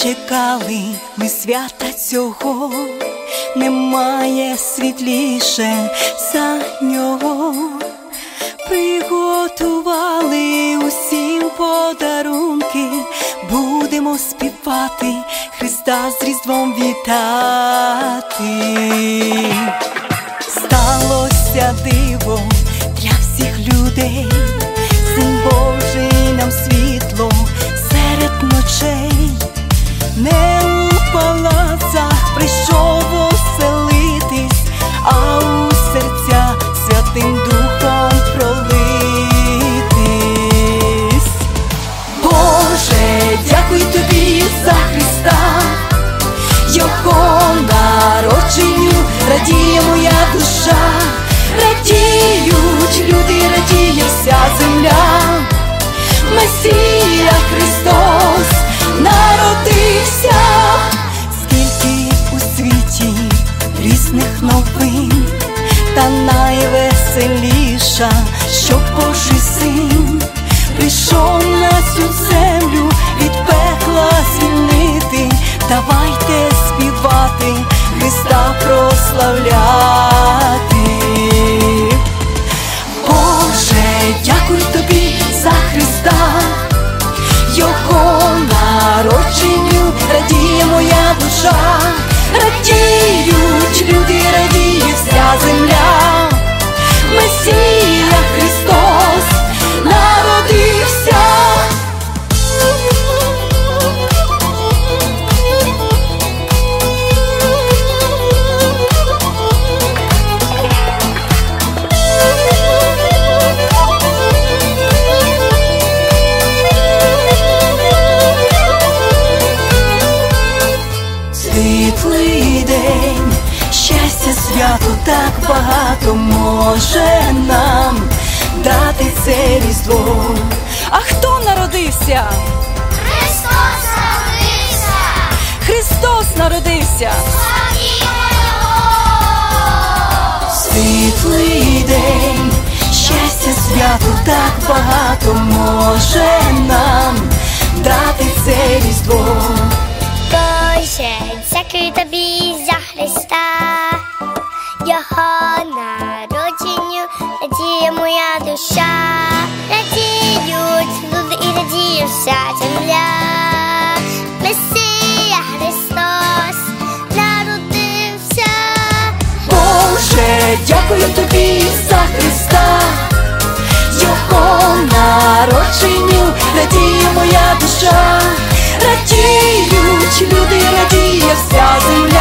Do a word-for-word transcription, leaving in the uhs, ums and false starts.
чекали ми свята цього, немає світліше за нього. Приготували усім подарунки, будемо співати, Христа з Різдвом вітати. Сталося диво для всіх людей, Син Божий нам світло серед ночей. Не у палацах прийшов оселитись, а у серця Святим Духом пролитись. Боже, дякую Тобі за Христа, Його народженню радіє моя душа. Радіють люди, радіє вся земля. Месія Христос народився. Скільки у світі різних новин, та найвеселіша, що Божий Син прийшов на цю землю від пекла звільнити. Давайте співати, Христа прославляти. Боже, дякую Тобі за Христа, Його народженню радіє моя душа. Радіють люди, радіє вся земля. Месія Христос народився. Світлий день, щастя, свято так багато може нам дати це Різдво. А хто народився? Христос народився! Христос народився! Славімо Його! Світлий день, щастя, свято так багато може нам дати це Різдво. Боже, дякую Тобі за Христа, Його народженню радіє моя душа. Радіють люди і радіє вся земля. Месія Христос народився. Боже, дякую Тобі за Христа, Його народженню радіє моя душа. Радіють люди, радіє вся земля.